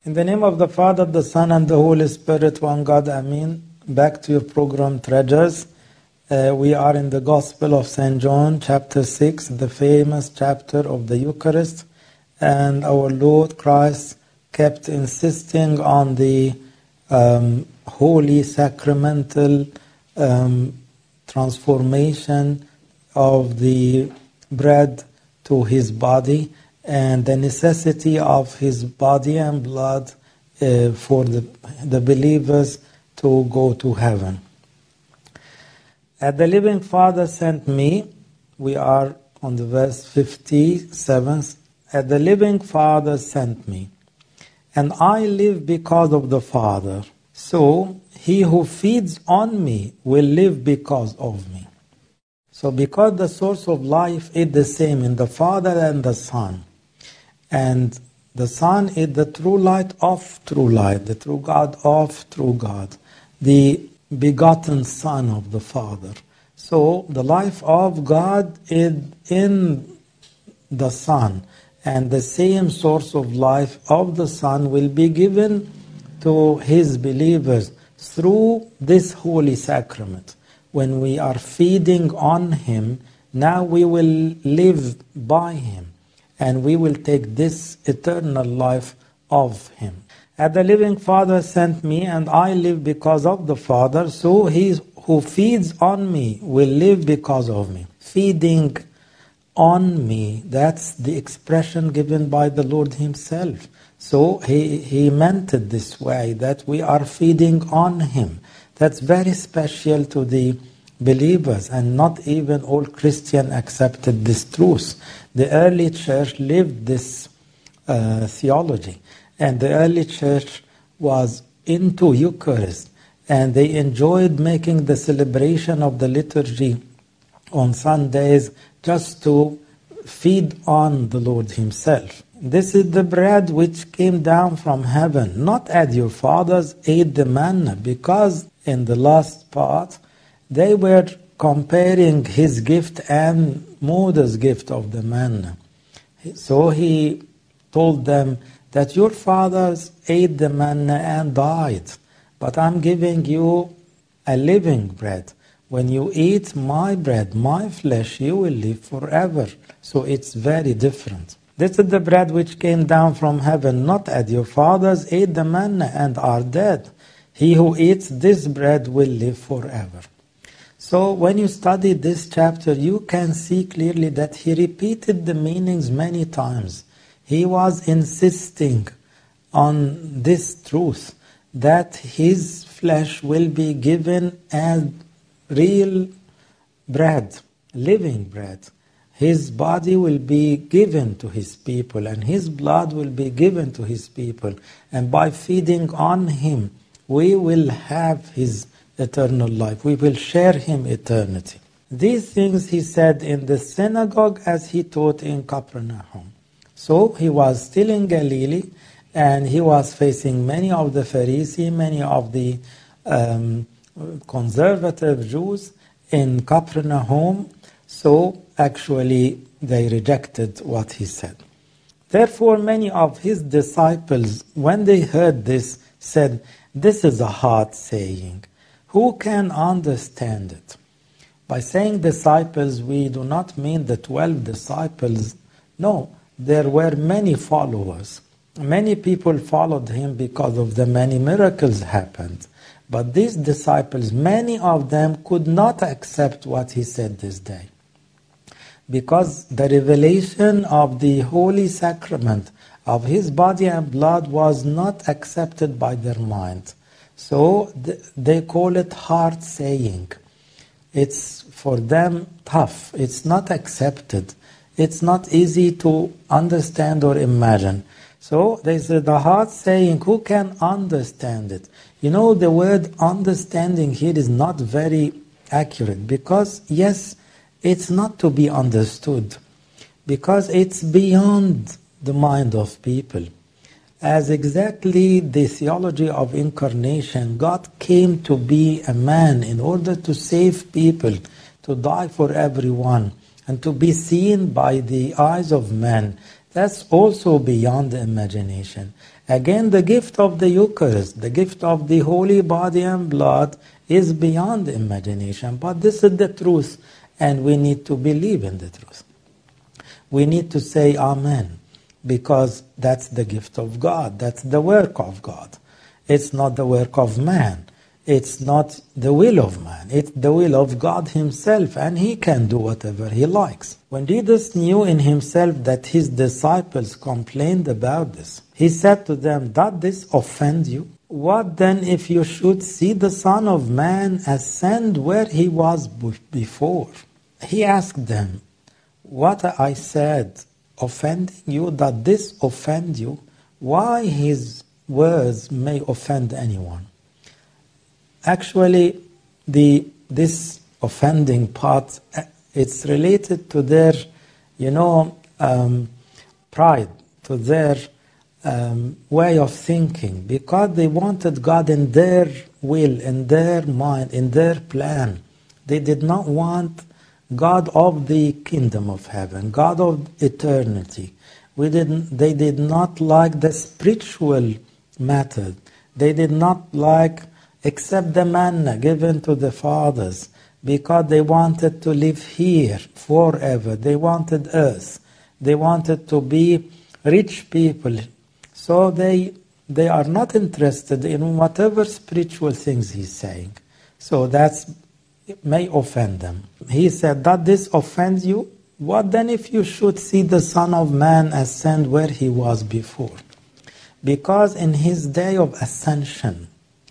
In the name of the Father, the Son, and the Holy Spirit, one God, Amen. Back to your program, Treasures. We are in the Gospel of St. John, chapter 6, the famous chapter of the Eucharist. And our Lord Christ kept insisting on the holy sacramental transformation of the bread to his body, and the necessity of his body and blood for the believers to go to heaven. As the living Father sent me, we are on the verse 57, as the living Father sent me, and I live because of the Father, so he who feeds on me will live because of me. So because the source of life is the same in the Father and the Son, and the Son is the true light of true light, the true God of true God, the begotten Son of the Father. So the life of God is in the Son, and the same source of life of the Son will be given to his believers through this holy sacrament. When we are feeding on him, now we will live by him, and we will take this eternal life of him. As the living Father sent me, and I live because of the Father, so he who feeds on me will live because of me. Feeding on me, that's the expression given by the Lord himself. So he meant it this way, that we are feeding on him. That's very special to the believers, and not even all Christians accepted this truth. The early church lived this theology, and the early church was into Eucharist, and they enjoyed making the celebration of the liturgy on Sundays just to feed on the Lord himself. This is the bread which came down from heaven, not as your fathers ate the manna, because in the last part they were comparing his gift and Moses' gift of the manna. So he told them that your fathers ate the manna and died, but I'm giving you a living bread. When you eat my bread, my flesh, you will live forever. So it's very different. This is the bread which came down from heaven, not as your fathers ate the manna and are dead. He who eats this bread will live forever. So when you study this chapter, you can see clearly that he repeated the meanings many times. He was insisting on this truth, that his flesh will be given as real bread, living bread. His body will be given to his people, and his blood will be given to his people. And by feeding on him, we will have his eternal life. We will share him eternity. These things he said in the synagogue as he taught in Capernaum. So he was still in Galilee, and he was facing many of the Pharisees, many of the conservative Jews in Capernaum. So actually they rejected what he said. Therefore many of his disciples, when they heard this, said, "This is a hard saying. Who can understand it?" By saying disciples, we do not mean the 12 disciples. No, there were many followers. Many people followed him because of the many miracles happened. But these disciples, many of them could not accept what he said this day, because the revelation of the holy sacrament of his body and blood was not accepted by their mind. So they call it hard saying. It's for them tough. It's not accepted. It's not easy to understand or imagine. So they said the hard saying, who can understand it? You know, the word understanding here is not very accurate, because yes, it's not to be understood, because it's beyond the mind of people. As exactly the theology of incarnation, God came to be a man in order to save people, to die for everyone, and to be seen by the eyes of men. That's also beyond the imagination. Again, the gift of the Eucharist, the gift of the holy body and blood is beyond imagination. But this is the truth, and we need to believe in the truth. We need to say Amen, because that's the gift of God. That's the work of God. It's not the work of man. It's not the will of man. It's the will of God himself, and he can do whatever he likes. When Jesus knew in himself that his disciples complained about this, he said to them, "Does this offend you? What then if you should see the Son of Man ascend where he was before?" He asked them, "What I said offending you? Does this offend you?" Why his words may offend anyone? Actually, this offending part, it's related to their, pride, to their way of thinking, because they wanted God in their will, in their mind, in their plan. They did not want God of the kingdom of heaven, God of eternity. They did not like the spiritual method. They did not like except the manna given to the fathers, because they wanted to live here forever. They wanted earth. They wanted to be rich people. So they are not interested in whatever spiritual things he's saying. So that may offend them. He said, "Does this offend you? What then if you should see the Son of Man ascend where he was before?" Because in his day of ascension,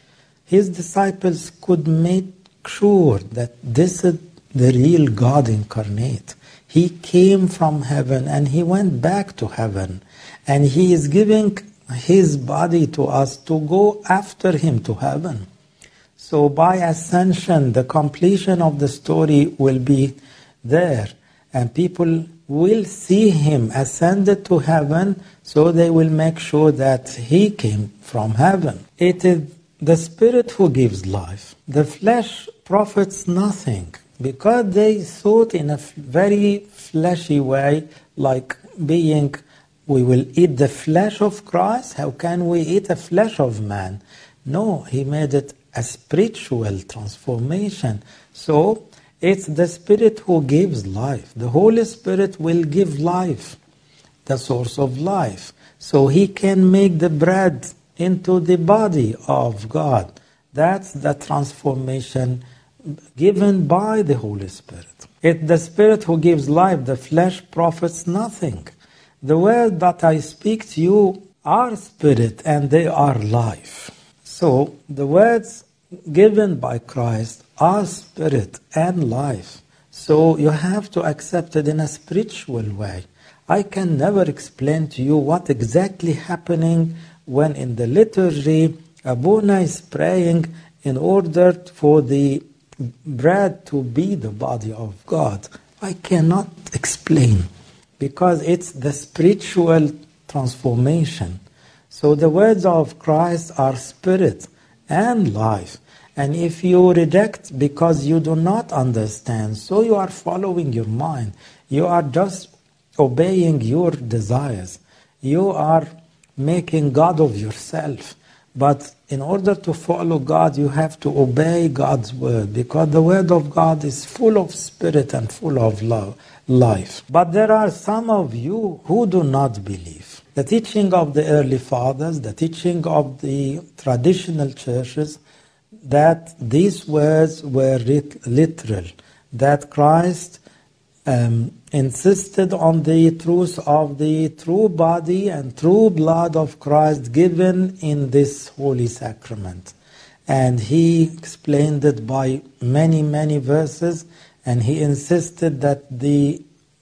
his disciples could make sure that this is the real God incarnate. He came from heaven and he went back to heaven. And he is giving his body to us to go after him to heaven. So by ascension, the completion of the story will be there. And people will see him ascended to heaven, so they will make sure that he came from heaven. It is the Spirit who gives life. The flesh profits nothing, because they thought in a very fleshy way, like being, we will eat the flesh of Christ. How can we eat the flesh of man? No, he made it a spiritual transformation. So it's the Spirit who gives life. The Holy Spirit will give life, the source of life. So he can make the bread into the body of God. That's the transformation given by the Holy Spirit. It's the Spirit who gives life. The flesh profits nothing. The words that I speak to you are spirit and they are life. So the words given by Christ are spirit and life. So you have to accept it in a spiritual way. I can never explain to you what exactly happening when in the liturgy Abuna is praying in order for the bread to be the body of God. I cannot explain, because it's the spiritual transformation. So the words of Christ are spirit and life. And if you reject because you do not understand, so you are following your mind, you are just obeying your desires, you are making God of yourself. But in order to follow God, you have to obey God's word, because the word of God is full of spirit and full of love, life. But there are some of you who do not believe. The teaching of the early fathers, the teaching of the traditional churches, that these words were literal, that Christ insisted on the truth of the true body and true blood of Christ given in this holy sacrament. And he explained it by many, many verses, and he insisted that the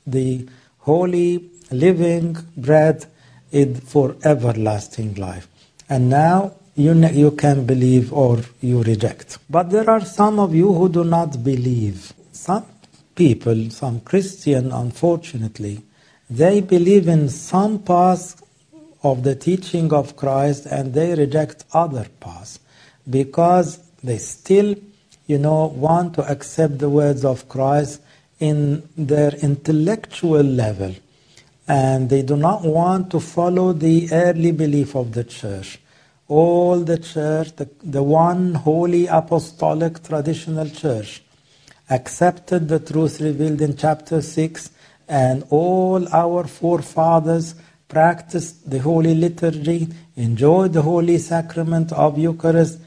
holy living bread is for everlasting life. And now you can believe or you reject. But there are some of you who do not believe. Some people, some Christian, unfortunately, they believe in some parts of the teaching of Christ and they reject other parts because they still, want to accept the words of Christ in their intellectual level. and they do not want to follow the early belief of the church. All the church, the one holy apostolic traditional church, accepted the truth revealed in chapter 6, and all our forefathers practiced the holy liturgy, enjoyed the holy sacrament of Eucharist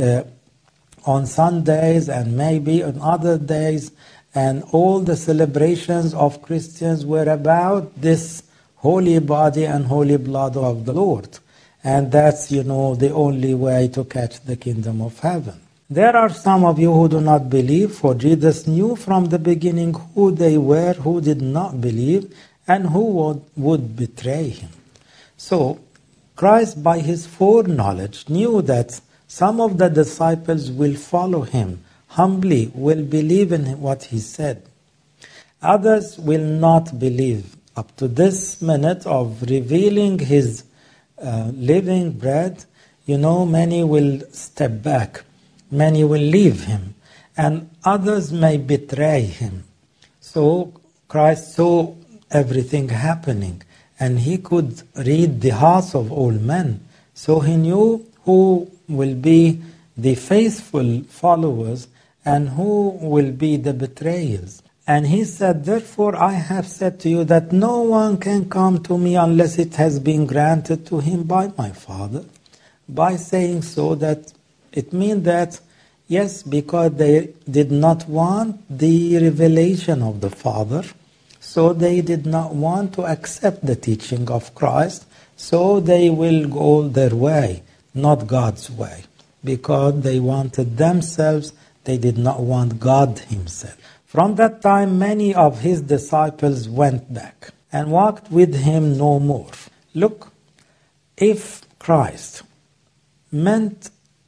on Sundays and maybe on other days, and all the celebrations of Christians were about this holy body and holy blood of the Lord. And that's, the only way to catch the kingdom of heaven. There are some of you who do not believe, for Jesus knew from the beginning who they were who did not believe and who would betray him. So, Christ, by his foreknowledge, knew that some of the disciples will follow him, humbly will believe in what he said. Others will not believe. Up to this minute of revealing his living bread, many will step back. Many will leave him, and others may betray him. So Christ saw everything happening, and he could read the hearts of all men. So he knew who will be the faithful followers and who will be the betrayers. And he said, therefore I have said to you that no one can come to me unless it has been granted to him by my Father. By saying so, that it means that, yes, because they did not want the revelation of the Father, so they did not want to accept the teaching of Christ, so they will go their way, not God's way, because they wanted themselves, they did not want God himself. From that time, many of his disciples went back and walked with him no more. Look, if Christ meant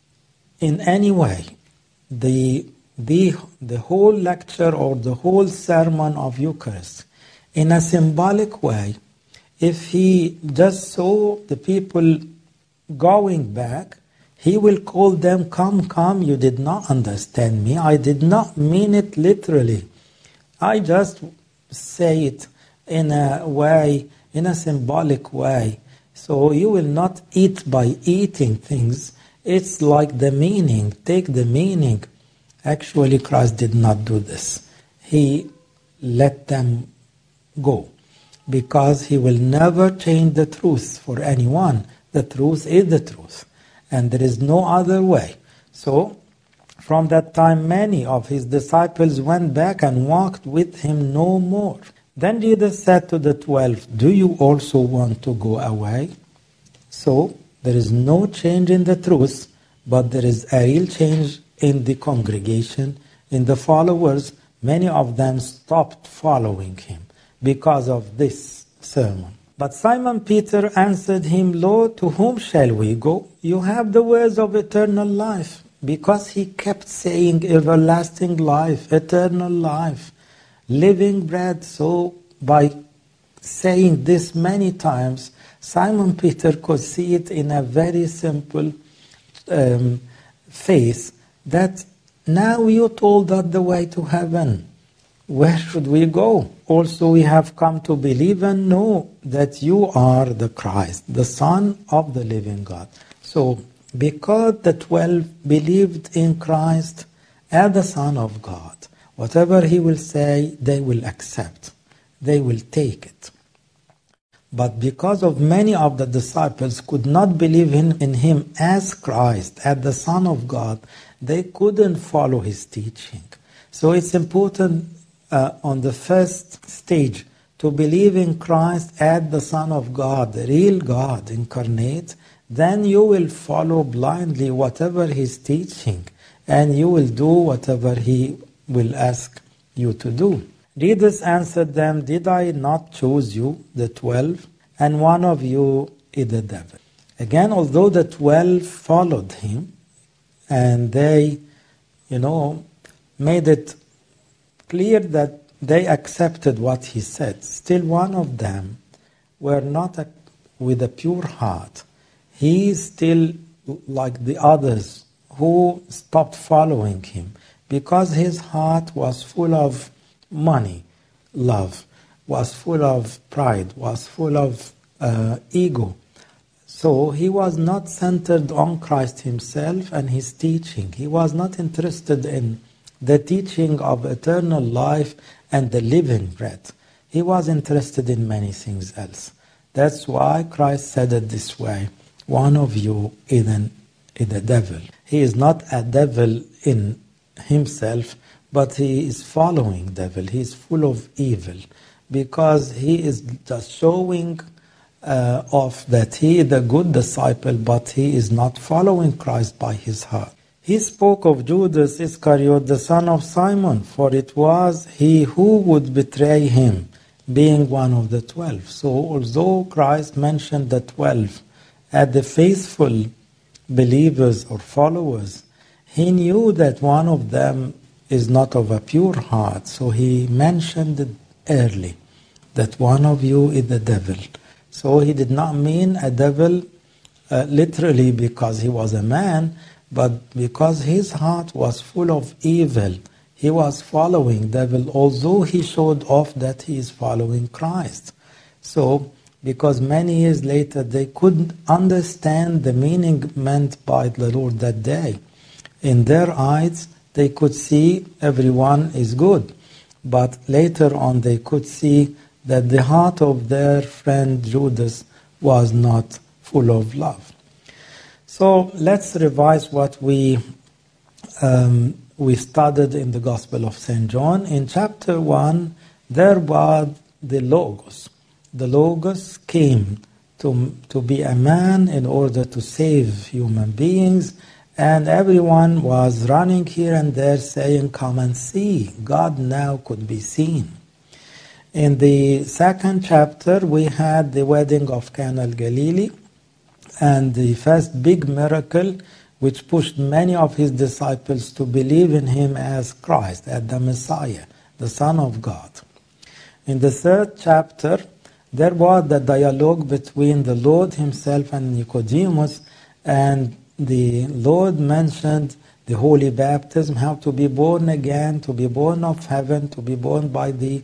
in any way the whole lecture or the whole sermon of Eucharist in a symbolic way, if he just saw the people going back, he will call them, come, you did not understand me. I did not mean it literally. I just say it in a way, in a symbolic way. So you will not eat by eating things. It's like the meaning. Take the meaning. Actually, Christ did not do this. He let them go, because he will never change the truth for anyone. The truth is the truth, and there is no other way. So, from that time, many of his disciples went back and walked with him no more. Then Jesus said to the 12, do you also want to go away? So, there is no change in the truth, but there is a real change in the congregation, in the followers. Many of them stopped following him because of this sermon. But Simon Peter answered him, Lord, to whom shall we go? You have the words of eternal life. Because he kept saying everlasting life, eternal life, living bread. So by saying this many times, Simon Peter could see it in a very simple face, that now you told us the way to heaven. Where should we go? Also we have come to believe and know that you are the Christ, the Son of the living God. So because the 12 believed in Christ as the Son of God, whatever he will say, they will accept. They will take it. But because of many of the disciples could not believe in him as Christ, as the Son of God, they couldn't follow his teaching. So it's important on the first stage to believe in Christ as the Son of God, the real God incarnate. Then you will follow blindly whatever he's teaching, and you will do whatever he will ask you to do. Jesus answered them, did I not choose you, the 12, and one of you is the devil? Again, although the 12 followed him, and they, made it clear that they accepted what he said, still one of them were not with a pure heart. He is still like the others who stopped following him because his heart was full of money, love, was full of pride, was full of ego. So he was not centered on Christ himself and his teaching. He was not interested in the teaching of eternal life and the living bread. He was interested in many things else. That's why Christ said it this way: one of you is a devil. He is not a devil in himself, but he is following devil. He is full of evil because he is just showing off that he is a good disciple, but he is not following Christ by his heart. He spoke of Judas Iscariot, the son of Simon, for it was he who would betray him, being one of the 12. So although Christ mentioned the 12 as the faithful believers or followers, he knew that one of them is not of a pure heart. So he mentioned it early, that one of you is the devil. So he did not mean a devil literally because he was a man, but because his heart was full of evil. He was following devil, although he showed off that he is following Christ. So, because many years later they couldn't understand the meaning meant by the Lord that day. In their eyes, they could see everyone is good. But later on they could see that the heart of their friend Judas was not full of love. So let's revise what we studied in the Gospel of St. John. In chapter 1, there was the Logos. The Logos came to be a man in order to save human beings, and everyone was running here and there saying, "Come and see." God now could be seen. In the second chapter, we had the wedding of Cana Galilee, and the first big miracle which pushed many of his disciples to believe in him as Christ, as the Messiah, the Son of God. In the third chapter, there was the dialogue between the Lord himself and Nicodemus, and the Lord mentioned the holy baptism, how to be born again, to be born of heaven, to be born by the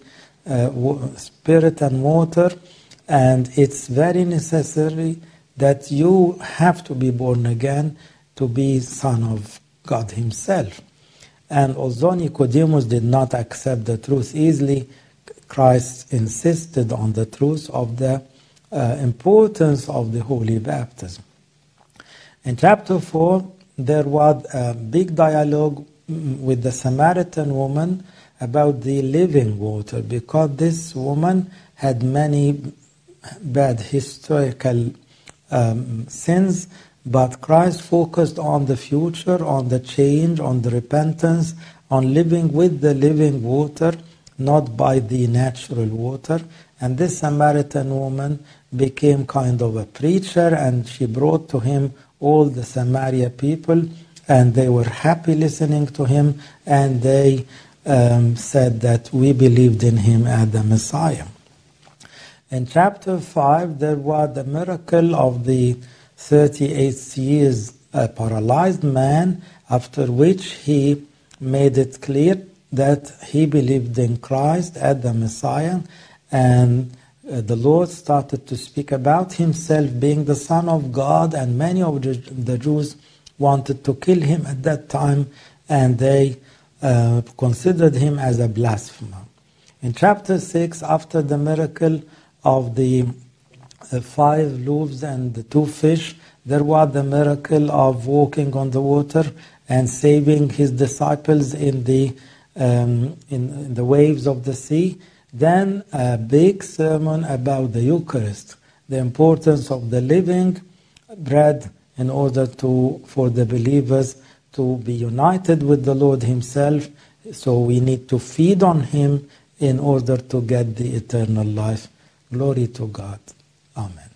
Spirit and water, and it's very necessary that you have to be born again to be Son of God himself. And although Nicodemus did not accept the truth easily, Christ insisted on the truth of the importance of the holy baptism. In chapter 4, there was a big dialogue with the Samaritan woman about the living water, because this woman had many bad historical sins, but Christ focused on the future, on the change, on the repentance, on living with the living water, not by the natural water. And this Samaritan woman became kind of a preacher, and she brought to him all the Samaria people, and they were happy listening to him, and they said that we believed in him as the Messiah. In chapter 5, there was the miracle of the 38 years paralyzed man, after which he made it clear that he believed in Christ as the Messiah, and the Lord started to speak about himself being the Son of God, and many of the Jews wanted to kill him at that time, and they considered him as a blasphemer. In chapter 6, after the miracle of the 5 loaves and the 2 fish, there was the miracle of walking on the water and saving his disciples in the waves of the sea. Then a big sermon about the Eucharist, the importance of the living bread in order for the believers to be united with the Lord himself. So we need to feed on him in order to get the eternal life. Glory to God. Amen.